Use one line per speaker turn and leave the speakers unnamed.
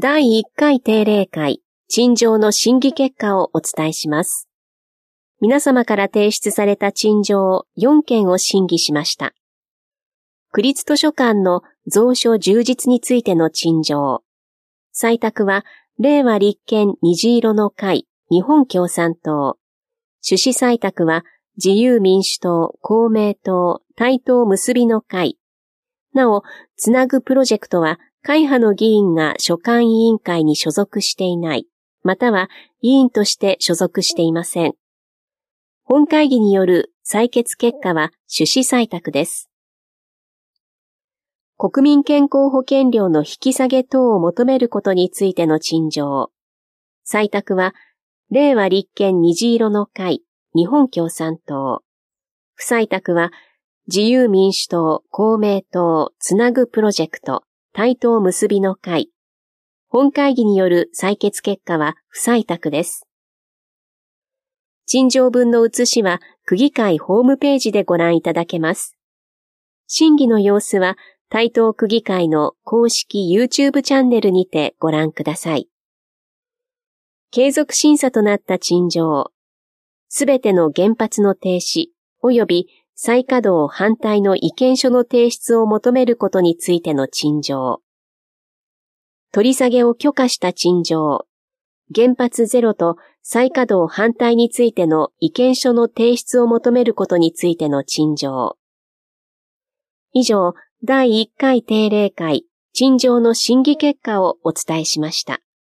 第1回定例会、陳情の審議結果をお伝えします。皆様から提出された陳情4件を審議しました。区立図書館の蔵書充実についての陳情。採択は、令和立憲虹色の会、日本共産党。趣旨採択は、自由民主党、公明党、対党結びの会。なお、つなぐプロジェクトは、会派の議員が所管委員会に所属していない、または委員として所属していません。本会議による採決結果は趣旨採択です。国民健康保険料の引き下げ等を求めることについての陳情。採択は、令和立憲虹色の会、日本共産党。不採択は、自由民主党、公明党、つなぐプロジェクト、対党結びの会。本会議による採決結果は不採択です。陳情文の写しは区議会ホームページでご覧いただけます。審議の様子は台東区議会の公式 YouTube チャンネルにてご覧ください。継続審査となった陳情。すべての原発の停止及び再稼働反対の意見書の提出を求めることについての陳情。取り下げを許可した陳情。原発ゼロと再稼働反対についての意見書の提出を求めることについての陳情。以上、第1回定例会、陳情の審議結果をお伝えしました。